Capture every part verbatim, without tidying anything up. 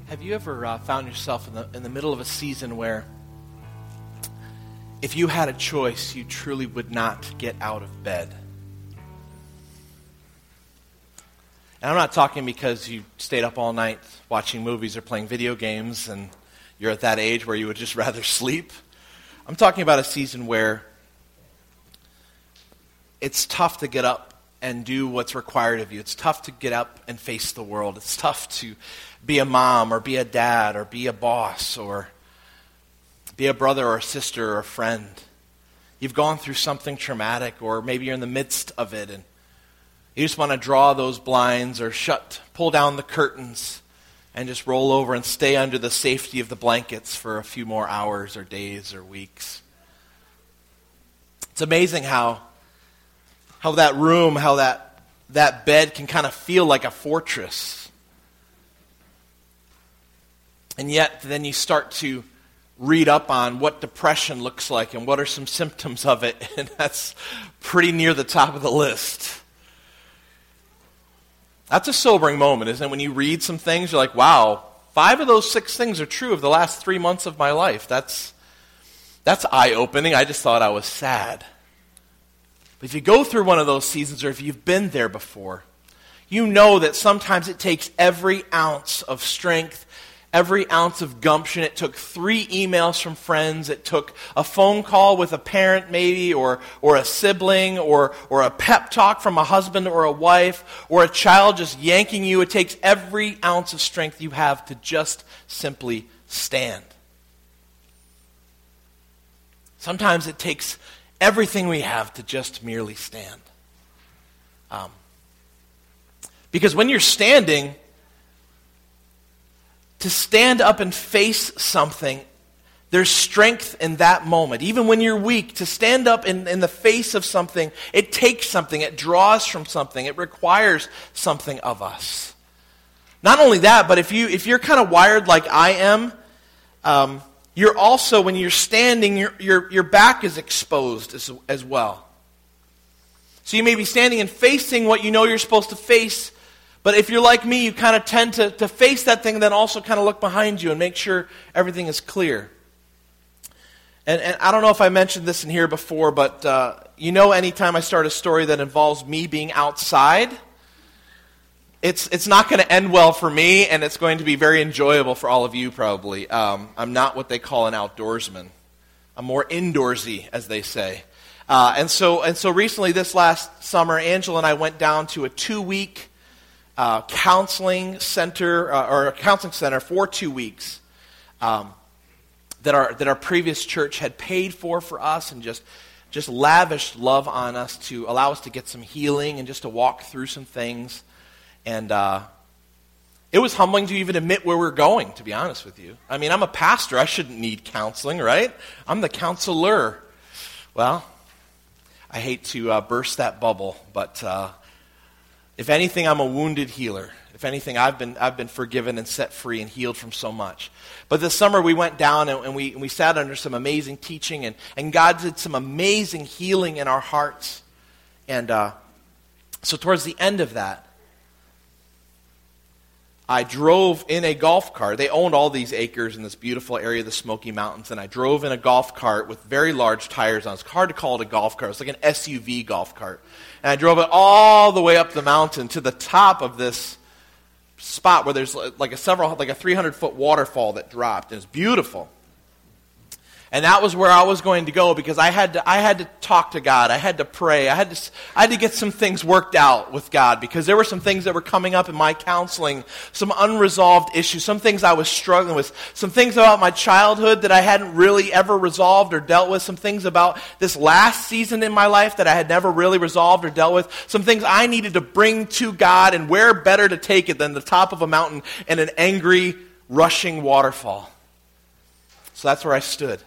Have you ever uh, found yourself in the in the middle of a season where if you had a choice, you truly would not get out of bed? And I'm not talking because you stayed up all night watching movies or playing video games and you're at that age where you would just rather sleep. I'm talking about a season where it's tough to get up and do what's required of you. It's tough to get up and face the world. It's tough to be a mom or be a dad or be a boss or be a brother or a sister or a friend. You've gone through something traumatic, or maybe you're in the midst of it and you just want to draw those blinds or shut, pull down the curtains and just roll over and stay under the safety of the blankets for a few more hours or days or weeks. It's amazing how how that room, how that that bed can kind of feel like a fortress. And yet then you start to read up on what depression looks like and what are some symptoms of it, and that's pretty near the top of the list. That's a sobering moment, isn't it? When you read some things, you're like, wow, five of those six things are true of the last three months of my life. That's that's eye-opening. I just thought I was sad. But if you go through one of those seasons, or if you've been there before, you know that sometimes it takes every ounce of strength, every ounce of gumption. It took three emails from friends. It took a phone call with a parent maybe, or or a sibling, or or a pep talk from a husband or a wife, or a child just yanking you. It takes every ounce of strength you have to just simply stand. Sometimes it takes everything we have to just merely stand. Um, because when you're standing, to stand up and face something, there's strength in that moment. Even when you're weak, to stand up in, in the face of something, it takes something, it draws from something, it requires something of us. Not only that, but if, you, if you're kind of wired like I am, um, you're also, when you're standing, your, your, your back is exposed as, as well. So you may be standing and facing what you know you're supposed to face, but if you're like me, you kind of tend to, to face that thing and then also kind of look behind you and make sure everything is clear. And, and I don't know if I mentioned this in here before, but uh, you know anytime I start a story that involves me being outside, it's it's not going to end well for me, and it's going to be very enjoyable for all of you probably. Um, I'm not what they call an outdoorsman. I'm more indoorsy, as they say. Uh, and so and so recently, this last summer, Angela and I went down to a two-week Uh, counseling center, uh, or a counseling center for two weeks um, that our that our previous church had paid for for us, and just just lavished love on us to allow us to get some healing and just to walk through some things. And uh, it was humbling to even admit where we're going, to be honest with you. I mean, I'm a pastor. I shouldn't need counseling, right? I'm the counselor. Well, I hate to uh, burst that bubble, but Uh, If anything, I'm a wounded healer. If anything, I've been I've been forgiven and set free and healed from so much. But this summer we went down and, and we and we sat under some amazing teaching, and, and God did some amazing healing in our hearts. And uh, so towards the end of that, I drove in a golf cart. They owned all these acres in this beautiful area of the Smoky Mountains, and I drove in a golf cart with very large tires on it. It's hard to call it a golf cart. It's like an S U V golf cart. And I drove it all the way up the mountain to the top of this spot where there's like a several, like a three hundred foot waterfall that dropped. And it's beautiful. And that was where I was going to go, because I had to, I had to talk to God. I had to pray. I had to, I had to get some things worked out with God, because there were some things that were coming up in my counseling, some unresolved issues, some things I was struggling with, some things about my childhood that I hadn't really ever resolved or dealt with, some things about this last season in my life that I had never really resolved or dealt with, some things I needed to bring to God, and where better to take it than the top of a mountain and an angry, rushing waterfall. So that's where I stood.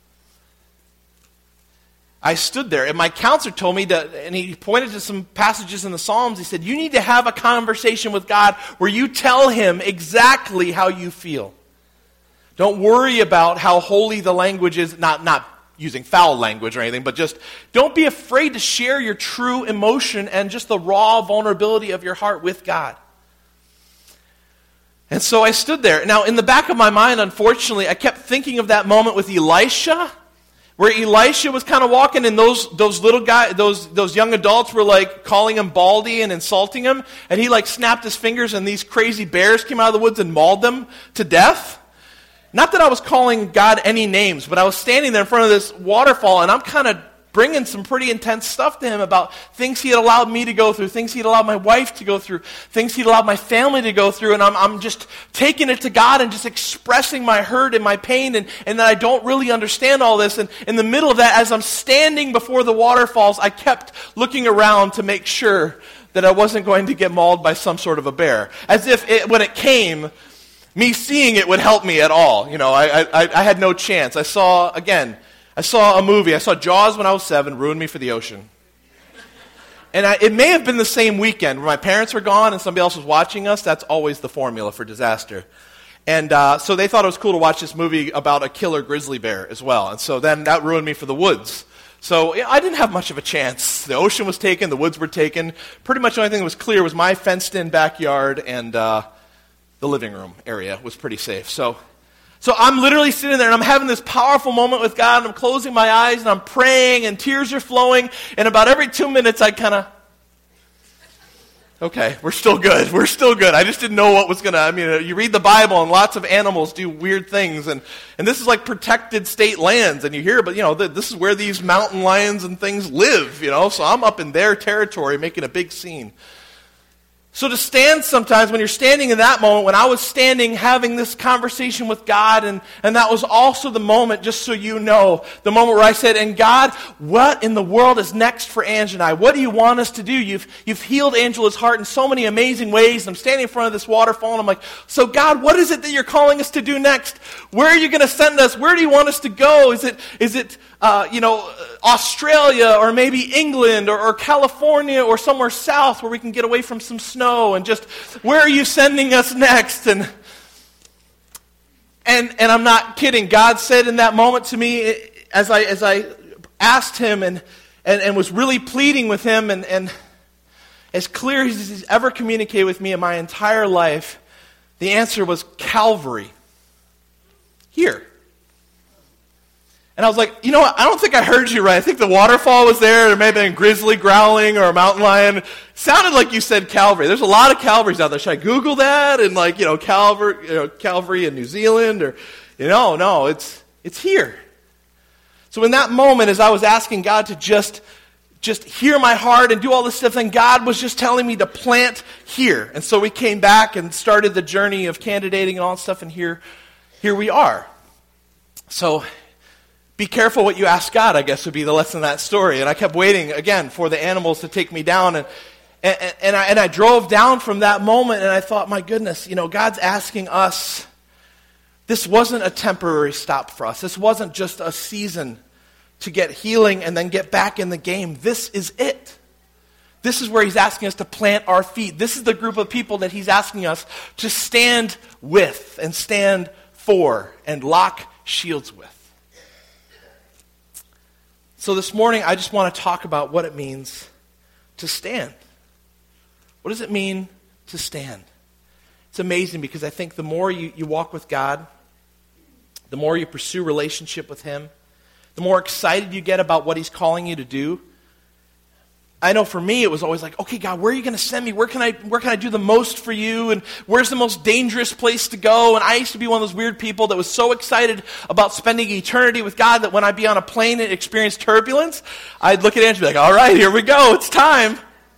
I stood there, and my counselor told me to, and he pointed to some passages in the Psalms. He said, you need to have a conversation with God where you tell him exactly how you feel. Don't worry about how holy the language is, not, not using foul language or anything, but just don't be afraid to share your true emotion and just the raw vulnerability of your heart with God. And so I stood there. Now, in the back of my mind, unfortunately, I kept thinking of that moment with Elisha, where Elisha was kind of walking, and those those little guys, those those young adults were like calling him Baldy and insulting him, and he like snapped his fingers, and these crazy bears came out of the woods and mauled them to death. Not that I was calling God any names, but I was standing there in front of this waterfall, and I'm kind of bringing some pretty intense stuff to him about things he had allowed me to go through, things he had allowed my wife to go through, things he'd allowed my family to go through, and I'm, I'm just taking it to God and just expressing my hurt and my pain, and, and that I don't really understand all this. And in the middle of that, as I'm standing before the waterfalls, I kept looking around to make sure that I wasn't going to get mauled by some sort of a bear. As if it, when it came, me seeing it would help me at all. You know, I, I, I had no chance. I saw, again, I saw a movie. I saw Jaws when I was seven, ruined me for the ocean. And I, it may have been the same weekend where my parents were gone and somebody else was watching us. That's always the formula for disaster. And uh, so they thought it was cool to watch this movie about a killer grizzly bear as well. And so then that ruined me for the woods. So yeah, I didn't have much of a chance. The ocean was taken, the woods were taken. Pretty much the only thing that was clear was my fenced-in backyard, and uh, the living room area was pretty safe. So... So I'm literally sitting there, and I'm having this powerful moment with God, and I'm closing my eyes, and I'm praying, and tears are flowing, and about every two minutes I kind of, okay, we're still good, we're still good. I just didn't know what was going to, I mean, you read the Bible, and lots of animals do weird things, and, and this is like protected state lands, and you hear, but you know, this is where these mountain lions and things live, you know, so I'm up in their territory making a big scene. So to stand sometimes, when you're standing in that moment, when I was standing having this conversation with God, and, and that was also the moment, just so you know, the moment where I said, and God, what in the world is next for Ange and I? What do you want us to do? You've, you've healed Angela's heart in so many amazing ways. I'm standing in front of this waterfall, and I'm like, so God, what is it that you're calling us to do next? Where are you going to send us? Where do you want us to go? Is it, is it uh, you know, Australia, or maybe England, or, or California, or somewhere south where we can get away from some snow? And just, where are you sending us next? And and and I'm not kidding. God said in that moment to me, as I as I asked him and and, and was really pleading with him, and, and as clear as he's ever communicated with me in my entire life, the answer was Calvary. Here. And I was like, you know what, I don't think I heard you right. I think the waterfall was there. There may have been a grizzly growling or a mountain lion. It sounded like you said Calvary. There's a lot of Calvaries out there. Should I Google that? And like, you know, Calvary, you know, Calvary in New Zealand, or, you know, no, it's it's here. So in that moment, as I was asking God to just, just hear my heart and do all this stuff, and God was just telling me to plant here. And so we came back and started the journey of candidating and all that stuff, and here, here we are. So be careful what you ask God, I guess, would be the lesson of that story. And I kept waiting, again, for the animals to take me down. And, and, and, I, and I drove down from that moment, and I thought, my goodness, you know, God's asking us. This wasn't a temporary stop for us. This wasn't just a season to get healing and then get back in the game. This is it. This is where he's asking us to plant our feet. This is the group of people that he's asking us to stand with and stand for and lock shields with. So this morning, I just want to talk about what it means to stand. What does it mean to stand? It's amazing, because I think the more you, you walk with God, the more you pursue relationship with him, the more excited you get about what he's calling you to do. I know for me, it was always like, okay, God, where are you going to send me? Where can I where can I do the most for you? And where's the most dangerous place to go? And I used to be one of those weird people that was so excited about spending eternity with God that when I'd be on a plane and experience turbulence, I'd look at Andrew and be like, all right, here we go, it's time.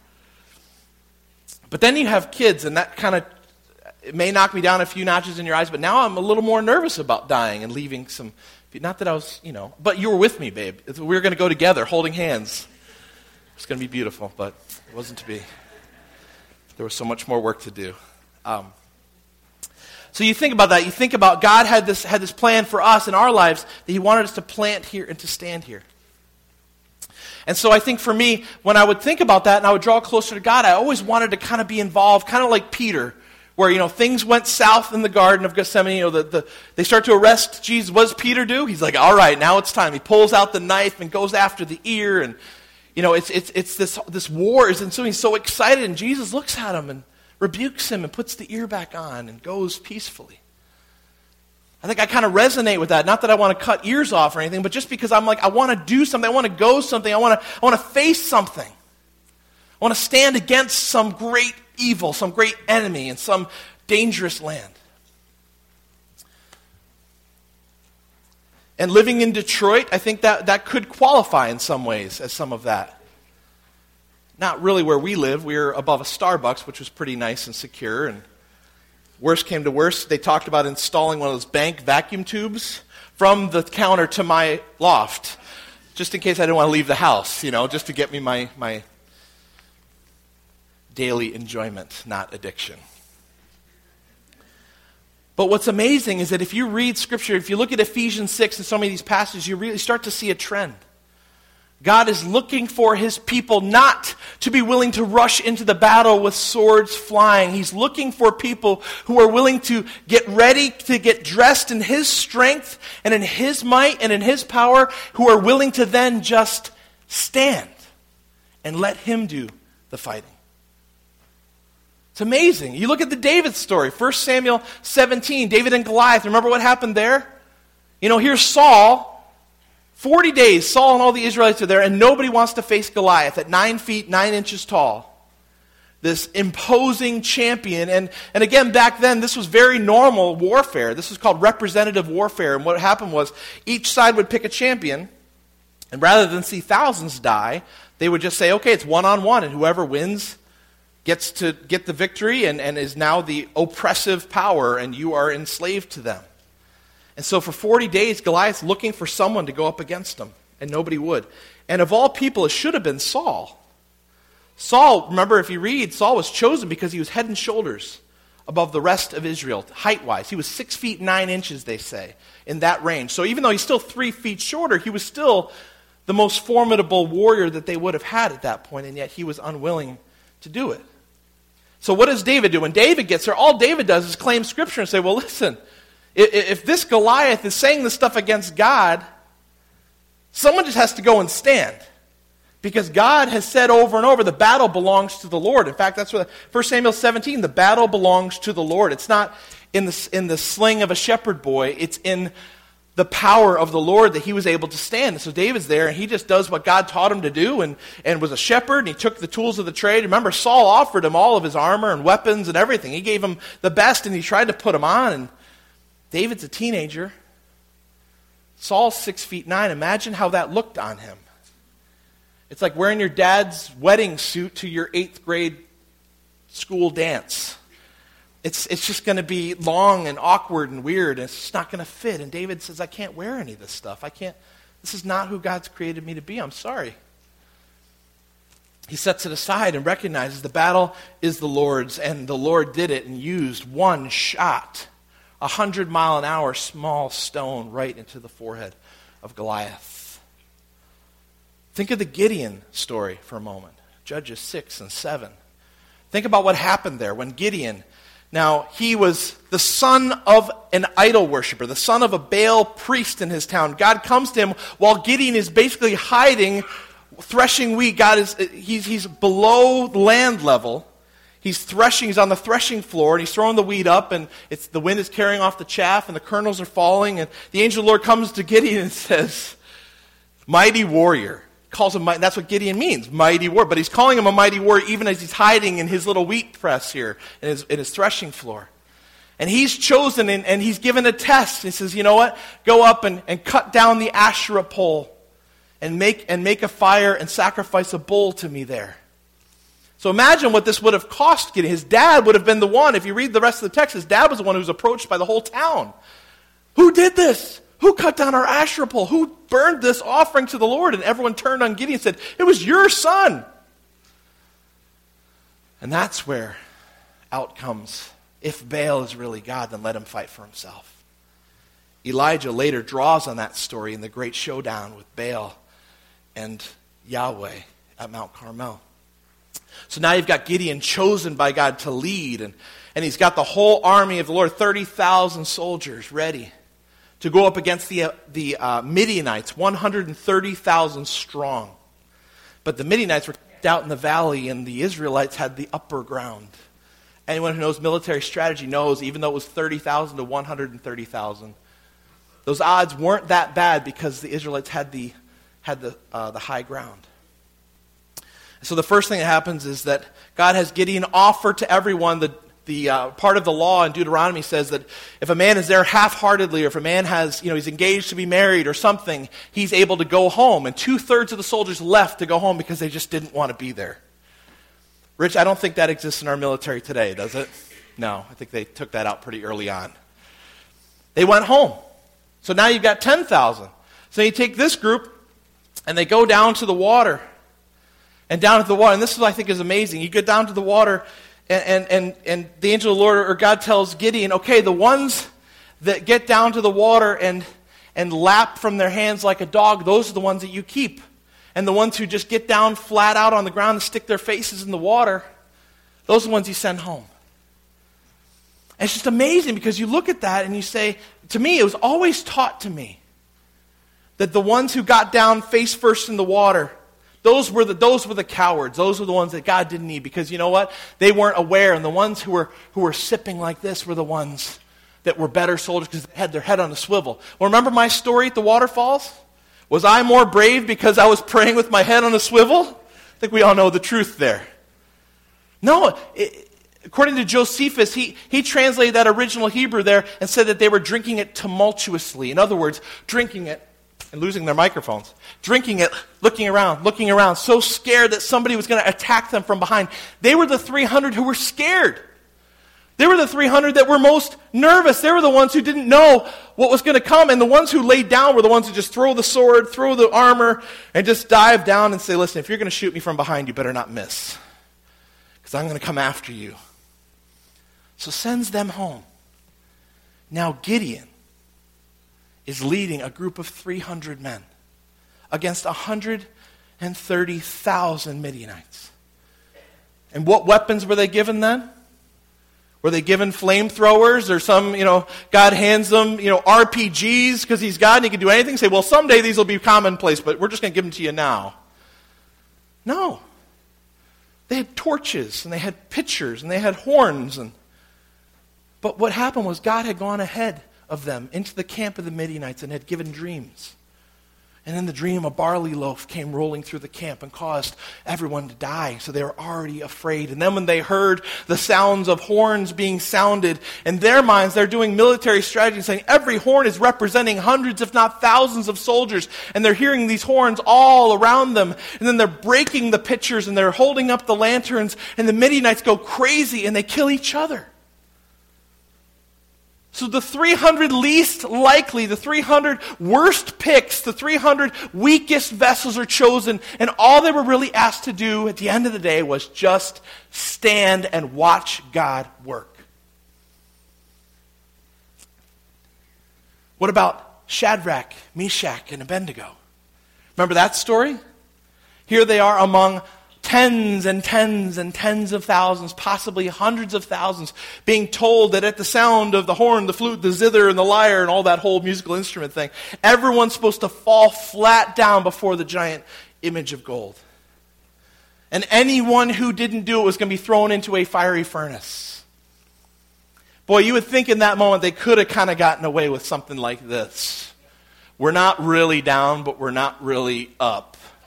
But then you have kids, and that kind of, it may knock me down a few notches in your eyes, but now I'm a little more nervous about dying and leaving some, not that I was, you know, but you were with me, babe. We were going to go together, holding hands. It's going to be beautiful, but it wasn't to be. There was so much more work to do. Um, so you think about that. You think about God had this had this plan for us in our lives that he wanted us to plant here and to stand here. And so I think for me, when I would think about that and I would draw closer to God, I always wanted to kind of be involved, kind of like Peter, where, you know, things went south in the Garden of Gethsemane. You know, the, the, they start to arrest Jesus. What does Peter do? He's like, all right, now it's time. He pulls out the knife and goes after the ear, and you know, it's it's it's this this war is ensuing. He's so excited, and Jesus looks at him, and rebukes him and puts the ear back on and goes peacefully. I think I kind of resonate with that. Not that I want to cut ears off or anything, but just because I'm like, I want to do something. I want to go something. I want to, I want to face something. I want to stand against some great evil, some great enemy in some dangerous land. And living in Detroit, I think that, that could qualify in some ways as some of that. Not really where we live. We were above a Starbucks, which was pretty nice and secure. And worst came to worst, they talked about installing one of those bank vacuum tubes from the counter to my loft, just in case I didn't want to leave the house, you know, just to get me my, my daily enjoyment, not addiction. But what's amazing is that if you read Scripture, if you look at Ephesians six and so many of these passages, you really start to see a trend. God is looking for his people not to be willing to rush into the battle with swords flying. He's looking for people who are willing to get ready, to get dressed in his strength and in his might and in his power, who are willing to then just stand and let him do the fighting. It's amazing. You look at the David story, First Samuel seventeen, David and Goliath. Remember what happened there? You know, here's Saul, forty days, Saul and all the Israelites are there, and nobody wants to face Goliath at nine feet, nine inches tall. This imposing champion. And, and again, back then, this was very normal warfare. This was called representative warfare. And what happened was each side would pick a champion, and rather than see thousands die, they would just say, okay, it's one-on-one, and whoever wins gets to get the victory and, and is now the oppressive power, and you are enslaved to them. And so for forty days, Goliath's looking for someone to go up against him, and nobody would. And of all people, it should have been Saul. Saul, remember if you read, Saul was chosen because he was head and shoulders above the rest of Israel, height-wise. He was six feet nine inches, they say, in that range. So even though he's still three feet shorter, he was still the most formidable warrior that they would have had at that point, and yet he was unwilling to do it. So what does David do? When David gets there, all David does is claim Scripture and say, well, listen, if this Goliath is saying this stuff against God, someone just has to go and stand. Because God has said over and over, the battle belongs to the Lord. In fact, that's what First Samuel seventeen, the battle belongs to the Lord. It's not in the, in the sling of a shepherd boy. It's in the power of the Lord that he was able to stand. And so David's there, and he just does what God taught him to do, and, and was a shepherd, and he took the tools of the trade. Remember, Saul offered him all of his armor and weapons and everything. He gave him the best, and he tried to put him on. And David's a teenager. Saul's six feet nine. Imagine how that looked on him. It's like wearing your dad's wedding suit to your eighth grade school dance. It's it's just going to be long and awkward and weird, and it's just not going to fit. And David says, I can't wear any of this stuff. I can't, this is not who God's created me to be. I'm sorry. He sets it aside and recognizes the battle is the Lord's, and the Lord did it and used one shot, a hundred mile an hour small stone right into the forehead of Goliath. Think of the Gideon story for a moment. Judges six and seven. Think about what happened there when Gideon, now he was the son of an idol worshiper, the son of a Baal priest in his town. God comes to him while Gideon is basically hiding, threshing wheat. God is he's he's below land level. He's threshing, he's on the threshing floor, and he's throwing the wheat up, and it's the wind is carrying off the chaff, and the kernels are falling, and the angel of the Lord comes to Gideon and says, mighty warrior. Calls him, that's what Gideon means, mighty warrior. But he's calling him a mighty warrior even as he's hiding in his little wheat press here, in his, in his threshing floor. And he's chosen, and, and he's given a test. He says, you know what? Go up and, and cut down the Asherah pole, and make, and make a fire and sacrifice a bull to me there. So imagine what this would have cost Gideon. His dad would have been the one, if you read the rest of the text, his dad was the one who was approached by the whole town. Who did this? Who cut down our Asherah pole? Who burned this offering to the Lord? And everyone turned on Gideon and said, it was your son. And that's where out comes, if Baal is really God, then let him fight for himself. Elijah later draws on that story in the great showdown with Baal and Yahweh at Mount Carmel. So now you've got Gideon chosen by God to lead, and, and he's got the whole army of the Lord, thirty thousand soldiers ready to go up against the, uh, the uh, Midianites, one hundred thirty thousand strong. But the Midianites were out in the valley, and the Israelites had the upper ground Anyone who knows military strategy knows, even though it was thirty thousand to one hundred thirty thousand, those odds weren't that bad because the Israelites had the had the uh, the high ground. So the first thing that happens is that God has Gideon offer to everyone. The the uh, part of the law in Deuteronomy says that if a man is there half-heartedly, or if a man has, you know, he's engaged to be married or something, he's able to go home. And two-thirds of the soldiers left to go home because they just didn't want to be there. Rich, I don't think that exists in our military today, does it? No, I think they took that out pretty early on. They went home. So now you've got ten thousand. So you take this group, and they go down to the water. And down at the water, and this is what I think is amazing. You get down to the water, and, and, and, and the angel of the Lord, or God tells Gideon, okay, the ones that get down to the water and, and lap from their hands like a dog, those are the ones that you keep. And the ones who just get down flat out on the ground and stick their faces in the water, those are the ones you send home. And it's just amazing because you look at that and you say, to me, it was always taught to me that the ones who got down face first in the water, those were the those were the cowards. Those were the ones that God didn't need because you know what? They weren't aware. And the ones who were who were sipping like this were the ones that were better soldiers because they had their head on a swivel. Well, remember my story at the waterfalls? Was I more brave because I was praying with my head on a swivel? I think we all know the truth there. No, it, according to Josephus, he, he translated that original Hebrew there and said that they were drinking it tumultuously. In other words, drinking it and losing their microphones. Drinking it, looking around, looking around, so scared that somebody was going to attack them from behind. They were the three hundred who were scared. They were the three hundred that were most nervous. They were the ones who didn't know what was going to come. And the ones who laid down were the ones who just throw the sword, throw the armor, and just dive down and say, listen, if you're going to shoot me from behind, you better not miss. Because I'm going to come after you. So sends them home. Now Gideon is leading a group of three hundred men against one hundred thirty thousand Midianites. And what weapons were they given then? Were they given flamethrowers or some, you know, God hands them, you know, R P Gs because he's God and he can do anything? Say, well, someday these will be commonplace, but we're just going to give them to you now. No. They had torches and they had pitchers and they had horns. and But what happened was God had gone ahead of them into the camp of the Midianites and had given dreams. And in the dream, a barley loaf came rolling through the camp and caused everyone to die. So they were already afraid. And then when they heard the sounds of horns being sounded, in their minds, they're doing military strategy, saying every horn is representing hundreds, if not thousands of soldiers. And they're hearing these horns all around them. And then they're breaking the pitchers and they're holding up the lanterns. And the Midianites go crazy and they kill each other. So the three hundred least likely, the three hundred worst picks, the three hundred weakest vessels are chosen, and all they were really asked to do at the end of the day was just stand and watch God work. What about Shadrach, Meshach, and Abednego? Remember that story? Here they are among tens and tens and tens of thousands, possibly hundreds of thousands, being told that at the sound of the horn, the flute, the zither, and the lyre, and all that whole musical instrument thing, everyone's supposed to fall flat down before the giant image of gold. And anyone who didn't do it was going to be thrown into a fiery furnace. Boy, you would think in that moment they could have kind of gotten away with something like this. We're not really down, but we're not really up.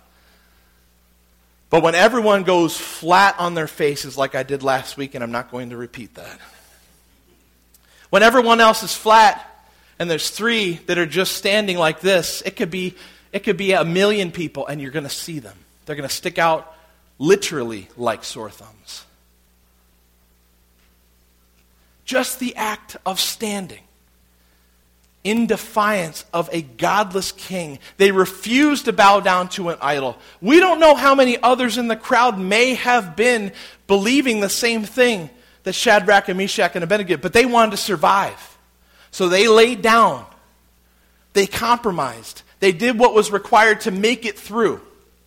But when everyone goes flat on their faces like I did last week, and I'm not going to repeat that. When everyone else is flat and there's three that are just standing like this, it could be it could be a million people and you're going to see them. They're going to stick out literally like sore thumbs. Just the act of standing in defiance of a godless king. They refused to bow down to an idol. We don't know how many others in the crowd may have been believing the same thing that Shadrach and Meshach and Abednego did, but they wanted to survive. So they laid down. They compromised. They did what was required to make it through.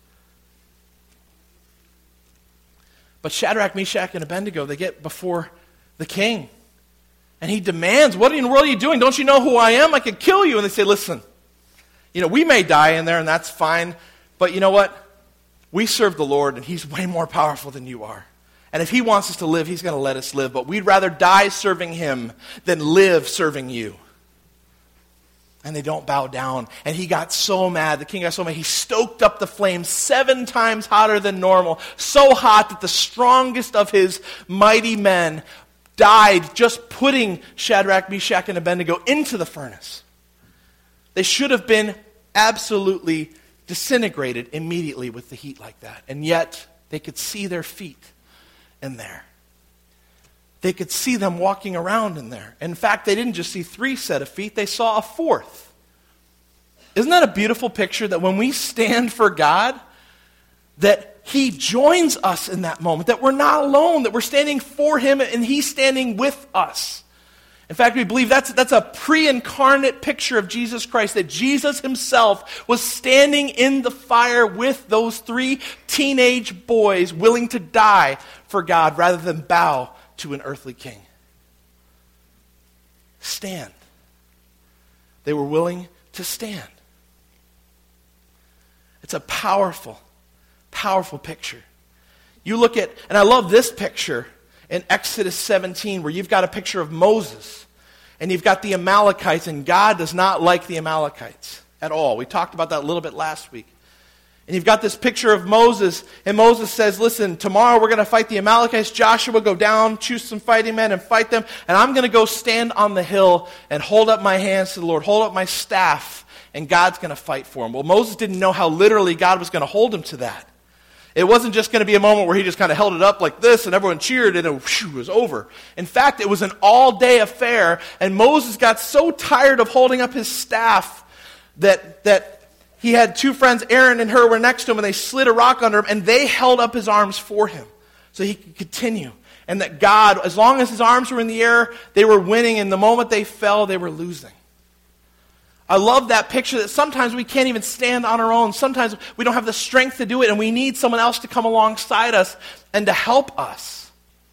But Shadrach, Meshach, and Abednego, they get before the king. And he demands, what in the world are you doing? Don't you know who I am? I could kill you. And they say, listen, you know, we may die in there and that's fine. But you know what? We serve the Lord and he's way more powerful than you are. And if he wants us to live, he's going to let us live. But we'd rather die serving him than live serving you. And they don't bow down. And he got so mad. The king got so mad. He stoked up the flames seven times hotter than normal. So hot that the strongest of his mighty men died just putting Shadrach, Meshach, and Abednego into the furnace. They should have been absolutely disintegrated immediately with the heat like that. And yet, they could see their feet in there. They could see them walking around in there. In fact, they didn't just see three set of feet, they saw a fourth. Isn't that a beautiful picture that when we stand for God, that he joins us in that moment, that we're not alone, that we're standing for him and he's standing with us. In fact, we believe that's, that's a pre-incarnate picture of Jesus Christ, that Jesus himself was standing in the fire with those three teenage boys willing to die for God rather than bow to an earthly king. Stand. They were willing to stand. It's a powerful, powerful picture. You look at, and I love this picture in Exodus seventeen, where you've got a picture of Moses, and you've got the Amalekites, and God does not like the Amalekites at all. We talked about that a little bit last week. And you've got this picture of Moses, and Moses says, listen, tomorrow we're going to fight the Amalekites. Joshua, go down, choose some fighting men and fight them, and I'm going to go stand on the hill and hold up my hands to the Lord, hold up my staff, and God's going to fight for him. Well, Moses didn't know how literally God was going to hold him to that. It wasn't just going to be a moment where he just kind of held it up like this and everyone cheered and it, whew, it was over. In fact, it was an all-day affair, and Moses got so tired of holding up his staff that, that he had two friends, Aaron and Hur, were next to him, and they slid a rock under him, and they held up his arms for him so he could continue. And that God, as long as his arms were in the air, they were winning, and the moment they fell, they were losing. I love that picture that sometimes we can't even stand on our own. Sometimes we don't have the strength to do it, and we need someone else to come alongside us and to help us.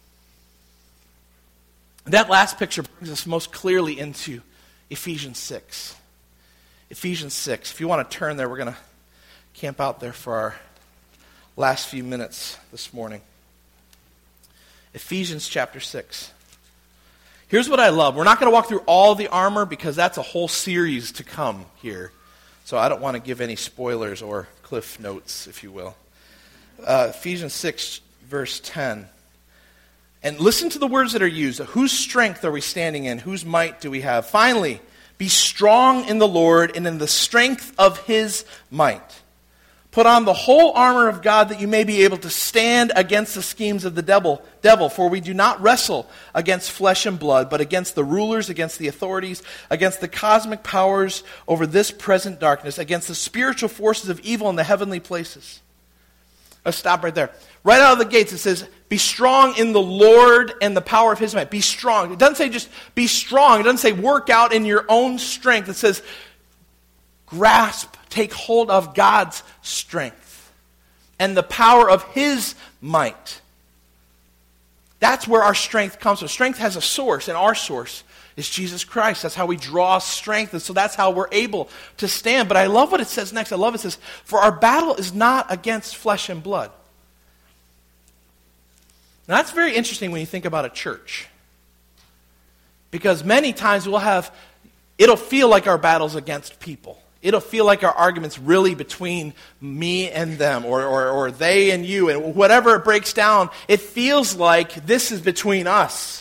That last picture brings us most clearly into Ephesians six. Ephesians six. If you want to turn there, we're going to camp out there for our last few minutes this morning. Ephesians chapter six. Here's what I love. We're not going to walk through all the armor because that's a whole series to come here. So I don't want to give any spoilers or cliff notes, if you will. Uh, Ephesians six, verse ten. And listen to the words that are used. Whose strength are we standing in? Whose might do we have? Finally, be strong in the Lord and in the strength of his might. Put on the whole armor of God that you may be able to stand against the schemes of the devil. Devil, for we do not wrestle against flesh and blood, but against the rulers, against the authorities, against the cosmic powers over this present darkness, against the spiritual forces of evil in the heavenly places. Let's stop right there. Right out of the gates it says, be strong in the Lord and the power of his might. Be strong. It doesn't say just be strong. It doesn't say work out in your own strength. It says grasp, take hold of God's strength and the power of his might. That's where our strength comes from. Strength has a source, and our source is Jesus Christ. That's how we draw strength, and so that's how we're able to stand. But I love what it says next. I love it. It says, for our battle is not against flesh and blood. Now that's very interesting when you think about a church. Because many times we'll have, it'll feel like our battle's against people. It'll feel like our argument's really between me and them, or, or, or they and you, and whatever it breaks down, it feels like this is between us.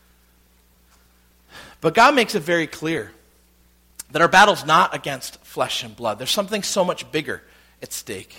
But God makes it very clear that our battle's not against flesh and blood. There's something so much bigger at stake.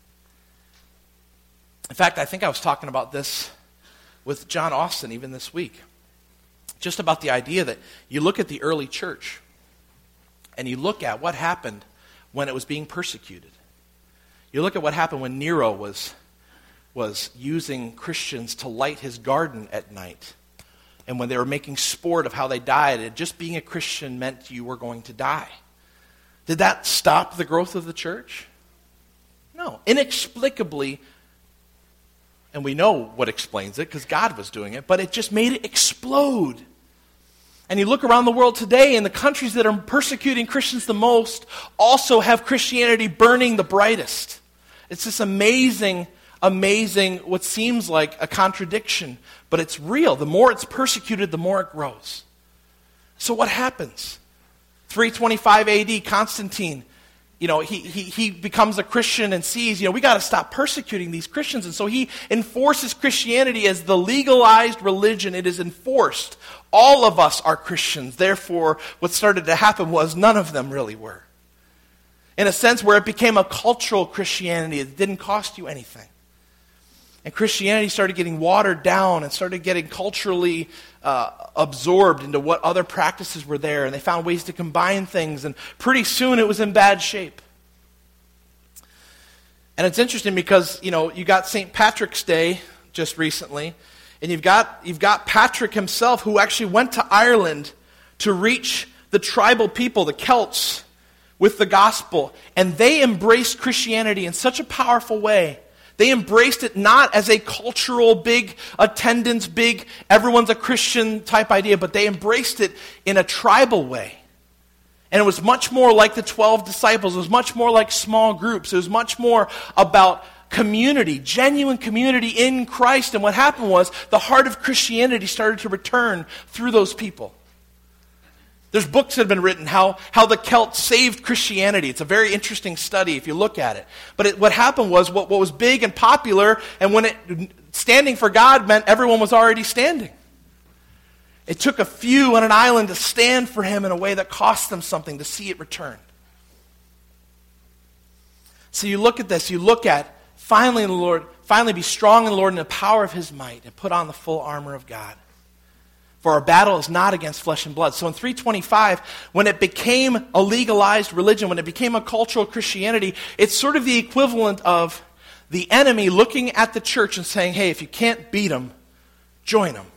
In fact, I think I was talking about this with John Austin even this week. Just about the idea that you look at the early church, and you look at what happened when it was being persecuted. You look at what happened when Nero was, was using Christians to light his garden at night. And when they were making sport of how they died, and just being a Christian meant you were going to die. Did that stop the growth of the church? No. Inexplicably, and we know what explains it because God was doing it, but it just made it explode. And you look around the world today, and the countries that are persecuting Christians the most also have Christianity burning the brightest. It's this amazing, amazing, what seems like a contradiction, but it's real. The more it's persecuted, the more it grows. So what happens? three twenty-five A D, Constantine, you know, he, he, he becomes a Christian and sees, you know, we got to stop persecuting these Christians. And so he enforces Christianity as the legalized religion. It is enforced. All of us are Christians. Therefore, what started to happen was none of them really were. In a sense where it became a cultural Christianity. It didn't cost you anything. And Christianity started getting watered down and started getting culturally uh, absorbed into what other practices were there. And they found ways to combine things. And pretty soon it was in bad shape. And it's interesting because, you know, you got Saint Patrick's Day just recently. And you've got, you've got Patrick himself who actually went to Ireland to reach the tribal people, the Celts, with the gospel. And they embraced Christianity in such a powerful way. They embraced it not as a cultural, big attendance, big, everyone's a Christian type idea, but they embraced it in a tribal way. And it was much more like the twelve disciples. It was much more like small groups. It was much more about community, genuine community in Christ. And what happened was the heart of Christianity started to return through those people. There's books that have been written, how, how the Celts saved Christianity. It's a very interesting study if you look at it. But it, what happened was, what, what was big and popular, and when it standing for God meant everyone was already standing. It took a few on an island to stand for him in a way that cost them something to see it return. So you look at this, you look at, finally in the Lord, finally be strong in the Lord in the power of his might, and put on the full armor of God. For our battle is not against flesh and blood. So in three twenty-five, when it became a legalized religion, when it became a cultural Christianity, it's sort of the equivalent of the enemy looking at the church and saying, hey, if you can't beat them, join them.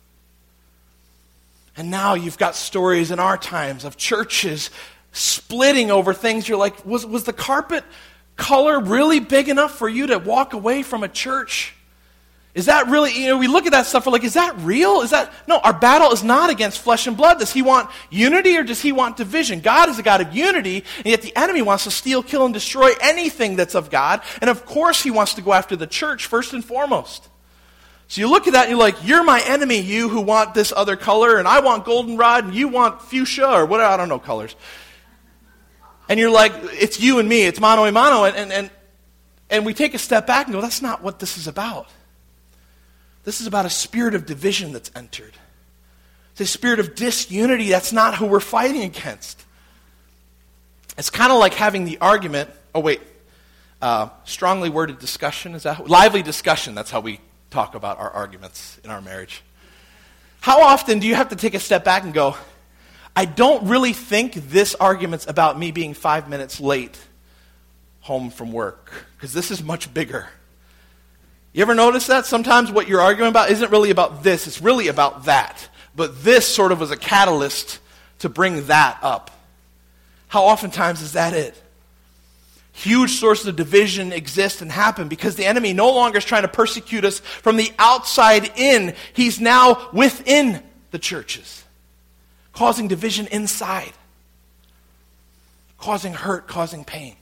And now you've got stories in our times of churches splitting over things. You're like, was, was the carpet color really big enough for you to walk away from a church? Is that really, you know, we look at that stuff, we're like, is that real? Is that, no, our battle is not against flesh and blood. Does he want unity or does he want division? God is a God of unity, and yet the enemy wants to steal, kill, and destroy anything that's of God. And of course he wants to go after the church first and foremost. So you look at that and you're like, you're my enemy, you who want this other color, and I want goldenrod, and you want fuchsia, or whatever, I don't know colors. And you're like, it's you and me, it's mano a mano, and, and, and, and we take a step back and go, that's not what this is about. This is about a spirit of division that's entered. It's a spirit of disunity. That's not who we're fighting against. It's kind of like having the argument, oh wait, uh, strongly worded discussion, is that, lively discussion, that's how we talk about our arguments in our marriage. How often do you have to take a step back and go, I don't really think this argument's about me being five minutes late home from work, because this is much bigger. You ever notice that? Sometimes what you're arguing about isn't really about this, it's really about that. But this sort of was a catalyst to bring that up. How oftentimes is that it? Huge sources of division exist and happen because the enemy no longer is trying to persecute us from the outside in. He's now within the churches, causing division inside, causing hurt, causing pain.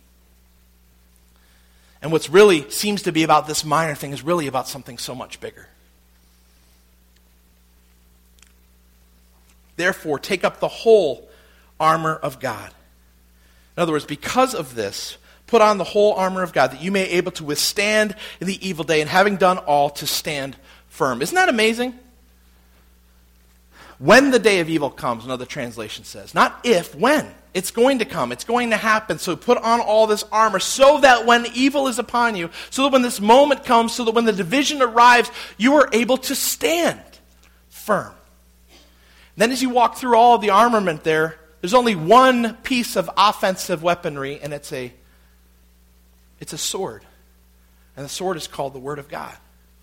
And what's really seems to be about this minor thing is really about something so much bigger. Therefore, take up the whole armor of God. In other words, because of this, put on the whole armor of God that you may be able to withstand in the evil day, and having done all, to stand firm. Isn't that amazing? When the day of evil comes, another translation says. Not if, when. It's going to come. It's going to happen. So put on all this armor so that when evil is upon you, so that when this moment comes, so that when the division arrives, you are able to stand firm. Then as you walk through all of the armament there, there's only one piece of offensive weaponry, and it's a, it's a sword. And the sword is called the Word of God.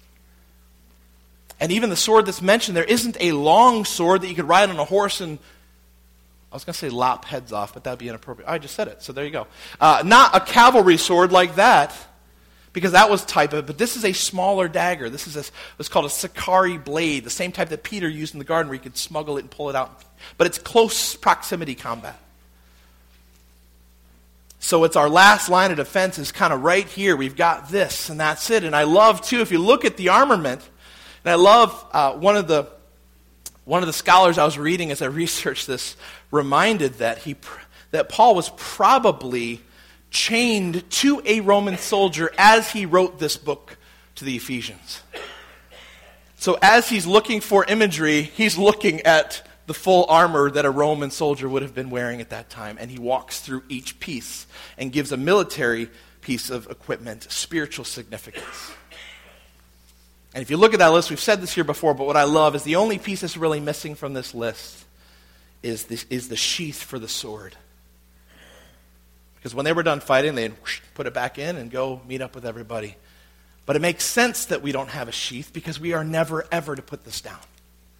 And even the sword that's mentioned there isn't a long sword that you could ride on a horse and, I was going to say lop heads off, but that would be inappropriate. I just said it, so there you go. Uh, not a cavalry sword like that, because that was type of, but this is a smaller dagger. This is a, what's called a Sakari blade, the same type that Peter used in the garden where you could smuggle it and pull it out. But it's close proximity combat. So it's our last line of defense is kind of right here. We've got this, and that's it. And I love, too, if you look at the armament, and I love uh, one of the one of the scholars I was reading as I researched this reminded that he that Paul was probably chained to a Roman soldier as he wrote this book to the Ephesians. So as he's looking for imagery, he's looking at the full armor that a Roman soldier would have been wearing at that time, and he walks through each piece and gives a military piece of equipment spiritual significance. And if you look at that list, we've said this here before, but what I love is the only piece that's really missing from this list is, this, is the sheath for the sword. Because when they were done fighting, they'd whoosh, put it back in and go meet up with everybody. But it makes sense that we don't have a sheath because we are never, ever to put this down.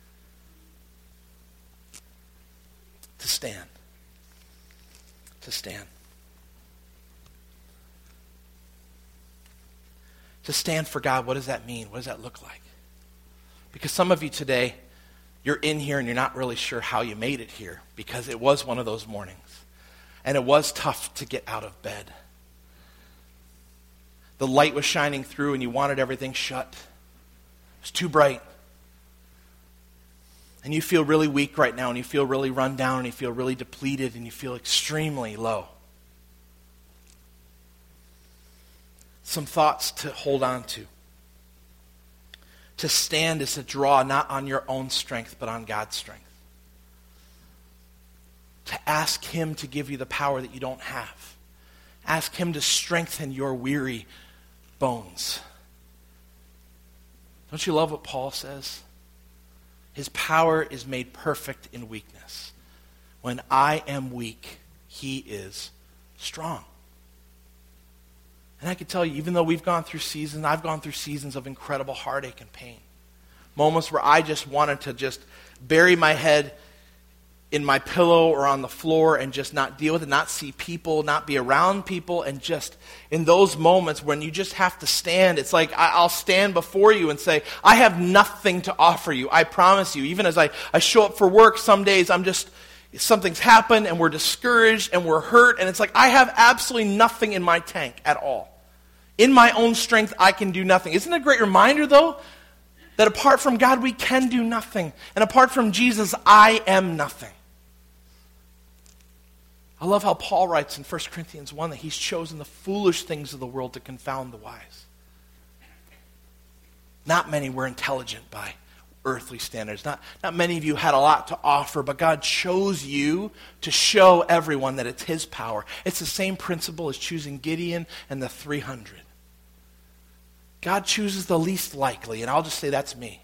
To stand. To stand. To stand for God, what does that mean? What does that look like? Because some of you today, you're in here and you're not really sure how you made it here because it was one of those mornings. And it was tough to get out of bed. The light was shining through and you wanted everything shut. It was too bright. And you feel really weak right now and you feel really run down and you feel really depleted and you feel extremely low. Some thoughts to hold on to. To stand is to draw not on your own strength but on God's strength. To ask Him to give you the power that you don't have. Ask Him to strengthen your weary bones. Don't you love what Paul says? His power is made perfect in weakness. When I am weak, He is strong. And I can tell you, even though we've gone through seasons, I've gone through seasons of incredible heartache and pain. Moments where I just wanted to just bury my head in my pillow or on the floor and just not deal with it, not see people, not be around people, and just in those moments when you just have to stand, it's like I'll stand before you and say, I have nothing to offer you, I promise you. Even as I, I show up for work, some days I'm just, something's happened and we're discouraged and we're hurt, and it's like I have absolutely nothing in my tank at all. In my own strength, I can do nothing. Isn't it a great reminder, though, that apart from God, we can do nothing. And apart from Jesus, I am nothing. I love how Paul writes in First Corinthians one that he's chosen the foolish things of the world to confound the wise. Not many were intelligent by earthly standards. Not, not many of you had a lot to offer, but God chose you to show everyone that it's His power. It's the same principle as choosing Gideon and the three hundred. God chooses the least likely, and I'll just say that's me.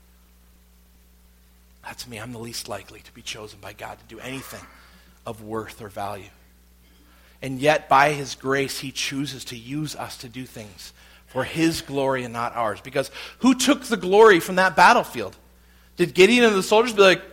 That's me. I'm the least likely to be chosen by God to do anything of worth or value. And yet, by His grace, He chooses to use us to do things for His glory and not ours. Because who took the glory from that battlefield? Did Gideon and the soldiers be like,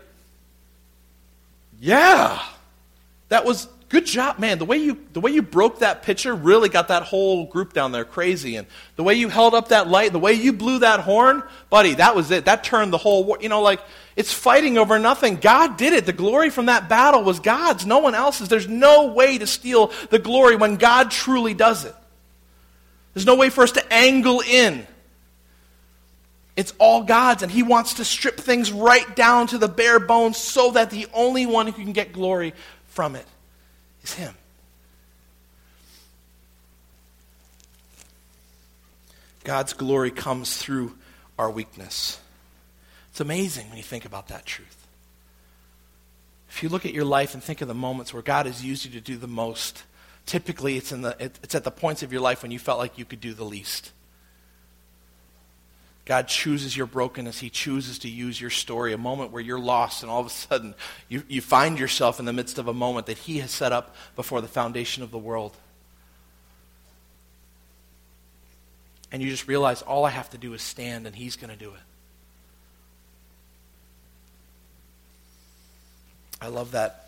yeah, that was good job, man. The way you the way you broke that pitcher really got that whole group down there crazy. And the way you held up that light, the way you blew that horn, buddy, that was it. That turned the whole war. You know, like, it's fighting over nothing. God did it. The glory from that battle was God's, no one else's. There's no way to steal the glory when God truly does it. There's no way for us to angle in. It's all God's, and He wants to strip things right down to the bare bones so that the only one who can get glory from it is Him. God's glory comes through our weakness. It's amazing when you think about that truth. If you look at your life and think of the moments where God has used you to do the most, typically it's in the it's at the points of your life when you felt like you could do the least. God chooses your brokenness. He chooses to use your story, a moment where you're lost, and all of a sudden you, you find yourself in the midst of a moment that He has set up before the foundation of the world. And you just realize all I have to do is stand and He's going to do it. I love that,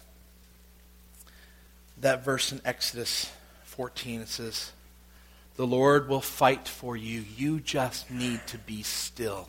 that verse in Exodus fourteen. It says, the Lord will fight for you. You just need to be still.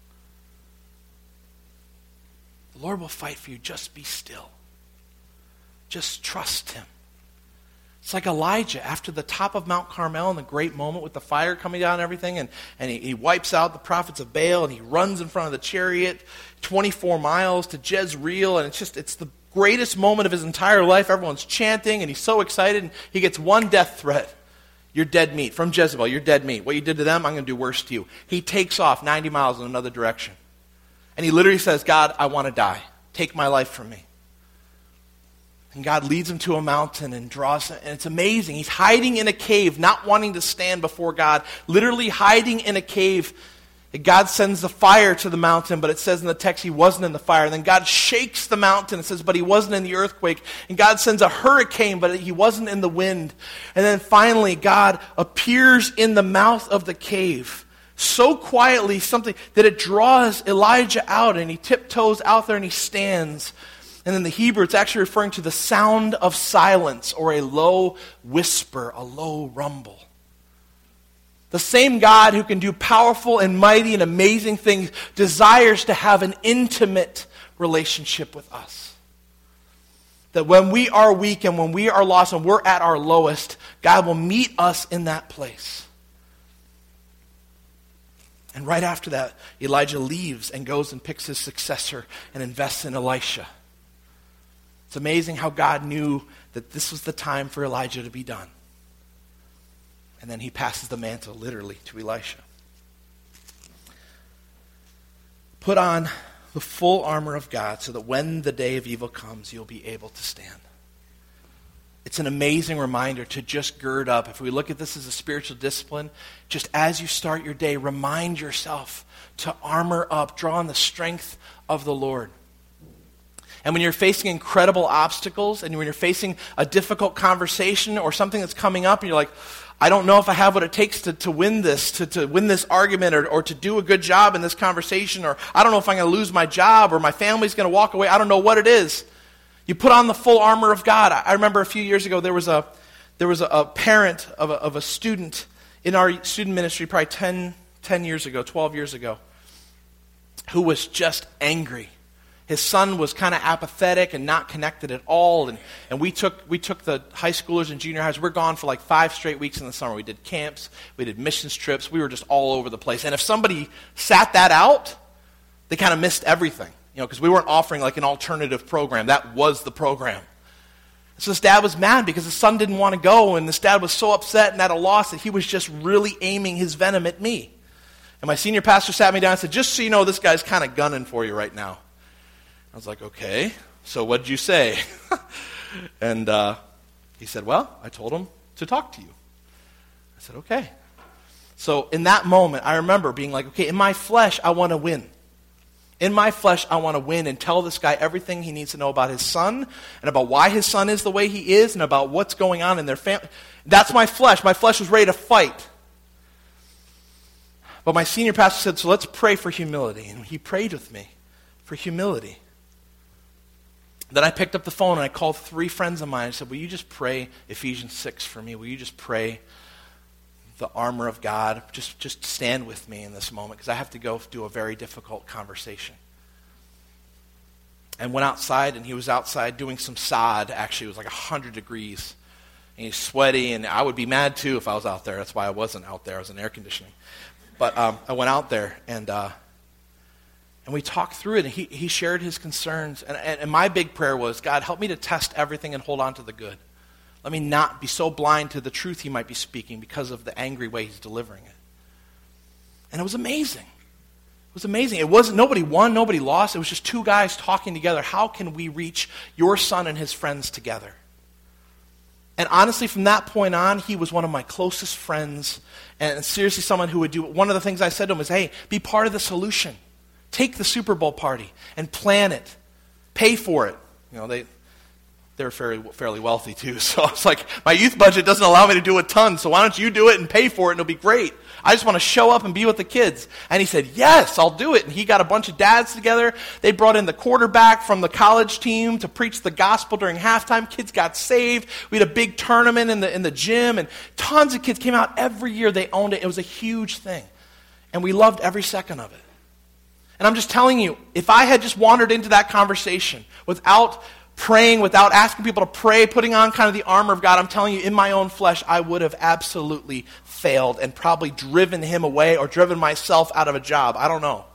The Lord will fight for you. Just be still. Just trust Him. It's like Elijah after the top of Mount Carmel in the great moment with the fire coming down and everything, and, and he, he wipes out the prophets of Baal, and he runs in front of the chariot twenty-four miles to Jezreel, and it's just, it's the greatest moment of his entire life. Everyone's chanting, and he's so excited, and he gets one death threat. You're dead meat. From Jezebel, you're dead meat. What you did to them, I'm going to do worse to you. He takes off ninety miles in another direction. And he literally says, God, I want to die. Take my life from me. And God leads him to a mountain and draws him. And it's amazing. He's hiding in a cave, not wanting to stand before God. Literally hiding in a cave. And God sends the fire to the mountain, but it says in the text he wasn't in the fire. And then God shakes the mountain. It says, but he wasn't in the earthquake. And God sends a hurricane, but he wasn't in the wind. And then finally, God appears in the mouth of the cave. So quietly, something that it draws Elijah out, and he tiptoes out there and he stands. And in the Hebrew, it's actually referring to the sound of silence, or a low whisper, a low rumble. The same God who can do powerful and mighty and amazing things desires to have an intimate relationship with us. That when we are weak and when we are lost and we're at our lowest, God will meet us in that place. And right after that, Elijah leaves and goes and picks his successor and invests in Elisha. It's amazing how God knew that this was the time for Elijah to be done. And then he passes the mantle literally to Elisha. Put on the full armor of God so that when the day of evil comes, you'll be able to stand. It's an amazing reminder to just gird up. If we look at this as a spiritual discipline, just as you start your day, remind yourself to armor up, draw on the strength of the Lord. And when you're facing incredible obstacles, and when you're facing a difficult conversation or something that's coming up, and you're like, I don't know if I have what it takes to, to win this, to, to win this argument, or, or to do a good job in this conversation, or I don't know if I'm going to lose my job, or my family's going to walk away. I don't know what it is. You put on the full armor of God. I, I remember a few years ago, there was a there was a, a parent of a, of a student in our student ministry, probably ten, ten years ago, twelve years ago, who was just angry. His son was kind of apathetic and not connected at all. And, and we took we took the high schoolers and junior highs. We're gone for like five straight weeks in the summer. We did camps. We did missions trips. We were just all over the place. And if somebody sat that out, they kind of missed everything. You know, because we weren't offering like an alternative program. That was the program. So this dad was mad because his son didn't want to go. And this dad was so upset and at a loss that he was just really aiming his venom at me. And my senior pastor sat me down and said, just so you know, this guy's kind of gunning for you right now. I was like, okay, so what did you say? and uh, he said, well, I told him to talk to you. I said, okay. So in that moment, I remember being like, okay, in my flesh, I want to win. In my flesh, I want to win and tell this guy everything he needs to know about his son and about why his son is the way he is and about what's going on in their family. That's my flesh. My flesh was ready to fight. But my senior pastor said, so let's pray for humility. And he prayed with me for humility. Then I picked up the phone and I called three friends of mine and said, will you just pray Ephesians six for me? Will you just pray the armor of God? Just, just stand with me in this moment because I have to go do a very difficult conversation. And went outside, and he was outside doing some sod. Actually, it was like one hundred degrees. And he's sweaty, and I would be mad too if I was out there. That's why I wasn't out there. I was in air conditioning. But um, I went out there, and... Uh, And we talked through it, and he, he shared his concerns. And, and, and my big prayer was, God, help me to test everything and hold on to the good. Let me not be so blind to the truth he might be speaking because of the angry way he's delivering it. And it was amazing. It was amazing. It wasn't, nobody won, nobody lost. It was just two guys talking together. How can we reach your son and his friends together? And honestly, from that point on, he was one of my closest friends. And seriously, someone who would do, one of the things I said to him was, hey, be part of the solution. Take the Super Bowl party and plan it. Pay for it. You know, they, they're fairly, fairly wealthy too. So I was like, my youth budget doesn't allow me to do a ton, so why don't you do it and pay for it and it'll be great. I just want to show up and be with the kids. And he said, yes, I'll do it. And he got a bunch of dads together. They brought in the quarterback from the college team to preach the gospel during halftime. Kids got saved. We had a big tournament in the, in the gym, and tons of kids came out every year. They owned it. It was a huge thing. And we loved every second of it. And I'm just telling you, if I had just wandered into that conversation without praying without asking people to pray, putting on kind of the armor of God, I'm telling you, in my own flesh, I would have absolutely failed and probably driven him away or driven myself out of a job. I don't know.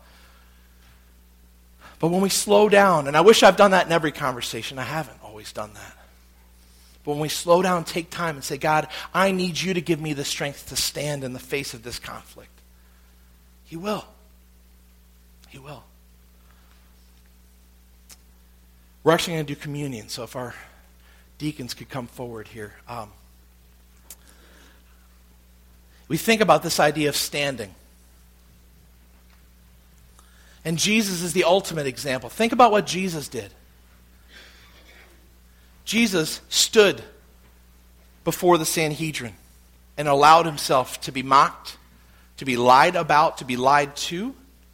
But when we slow down, and I wish I've done that in every conversation. I haven't always done that. But when we slow down, take time and say, God, I need you to give me the strength to stand in the face of this conflict. He will. He will. We're actually going to do communion, so if our deacons could come forward here. Um, we think about this idea of standing. And Jesus is the ultimate example. Think about what Jesus did. Jesus stood before the Sanhedrin and allowed himself to be mocked, to be lied about, to be lied to.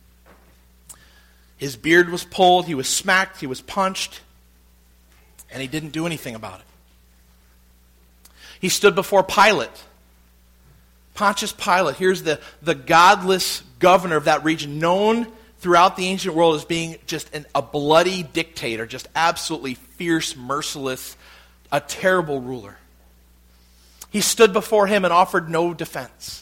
His beard was pulled, he was smacked, he was punched, and he didn't do anything about it. He stood before Pilate. Pontius Pilate, here's the, the godless governor of that region, known throughout the ancient world as being just an, a bloody dictator, just absolutely fierce, merciless, a terrible ruler. He stood before him and offered no defense.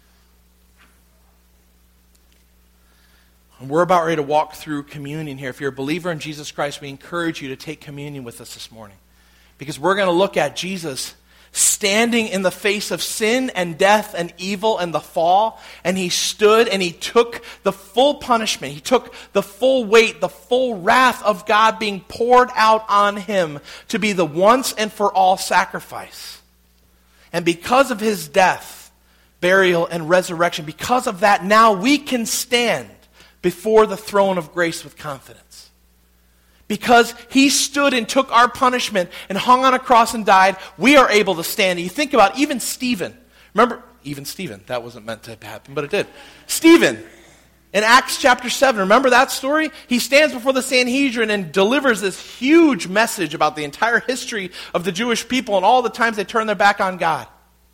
And we're about ready to walk through communion here. If you're a believer in Jesus Christ, we encourage you to take communion with us this morning. Because we're going to look at Jesus standing in the face of sin and death and evil and the fall. And he stood and he took the full punishment. He took the full weight, the full wrath of God being poured out on him to be the once and for all sacrifice. And because of his death, burial, and resurrection, because of that, now we can stand before the throne of grace with confidence. Because he stood and took our punishment and hung on a cross and died, we are able to stand. And you think about even Stephen. Remember, even Stephen. That wasn't meant to happen, but it did. Stephen, in Acts chapter seven, remember that story? He stands before the Sanhedrin and delivers this huge message about the entire history of the Jewish people and all the times they turned their back on God.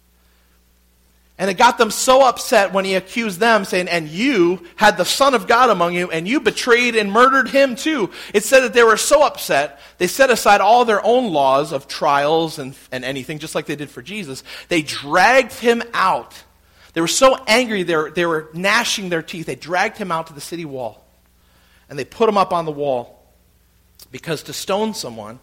And it got them so upset when he accused them, saying, and you had the Son of God among you, and you betrayed and murdered him too. It said that they were so upset, they set aside all their own laws of trials and, and anything, just like they did for Jesus. They dragged him out. They were so angry, they were, they were gnashing their teeth. They dragged him out to the city wall. And they put him up on the wall. Because to stone someone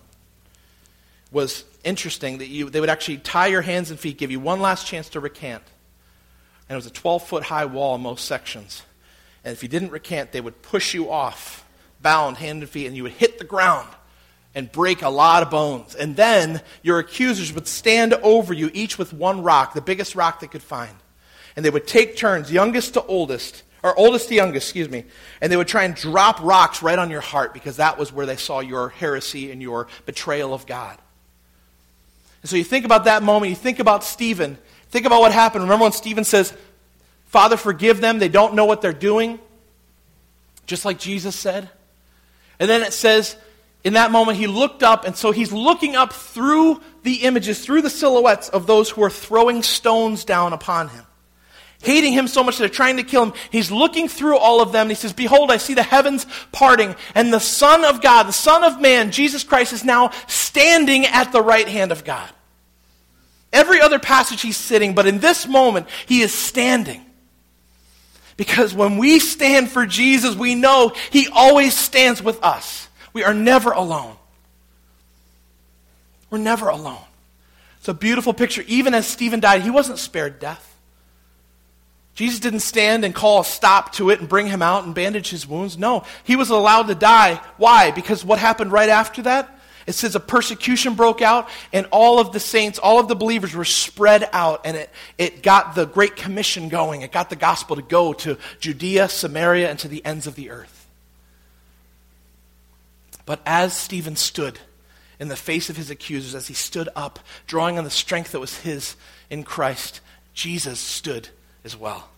was interesting, that you they would actually tie your hands and feet, give you one last chance to recant. And it was a twelve-foot high wall in most sections. And if you didn't recant, they would push you off, bound hand and feet, and you would hit the ground and break a lot of bones. And then your accusers would stand over you, each with one rock, the biggest rock they could find. And they would take turns, youngest to oldest, or oldest to youngest, excuse me, and they would try and drop rocks right on your heart because that was where they saw your heresy and your betrayal of God. And so you think about that moment, you think about Stephen, think about what happened. Remember when Stephen says, Father, forgive them, they don't know what they're doing, just like Jesus said. And then it says, in that moment he looked up, and so he's looking up through the images, through the silhouettes of those who are throwing stones down upon him. Hating him so much that they're trying to kill him. He's looking through all of them, and he says, behold, I see the heavens parting, and the Son of God, the Son of Man, Jesus Christ, is now standing at the right hand of God. Every other passage he's sitting, but in this moment, he is standing. Because when we stand for Jesus, we know he always stands with us. We are never alone. We're never alone. It's a beautiful picture. Even as Stephen died, he wasn't spared death. Jesus didn't stand and call a stop to it and bring him out and bandage his wounds. No, he was allowed to die. Why? Because what happened right after that? It says a persecution broke out, and all of the saints, all of the believers were spread out, and it, it got the Great Commission going. It got the gospel to go to Judea, Samaria, and to the ends of the earth. But as Stephen stood in the face of his accusers, as he stood up, drawing on the strength that was his in Christ, Jesus stood as well.